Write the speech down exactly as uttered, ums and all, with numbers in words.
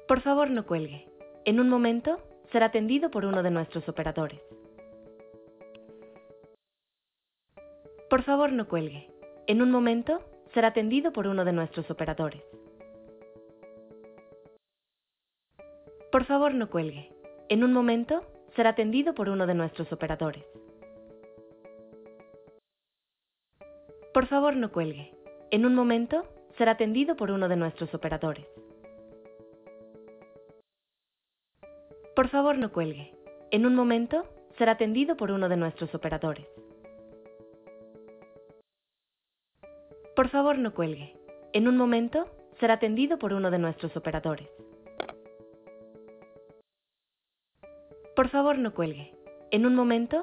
Por favor, no cuelgue. En un momento será atendido por uno de nuestros operadores. Por favor, no cuelgue. En un momento será atendido por uno de nuestros operadores. Por favor, no cuelgue. En un momento será atendido por uno de nuestros operadores. Por favor, no cuelgue. En un momento será atendido por uno de nuestros operadores. Por favor, no cuelgue. En un momento será atendido por uno de nuestros operadores. Por favor, no cuelgue. En un momento será atendido por uno de nuestros operadores. Por favor, no cuelgue. En un momento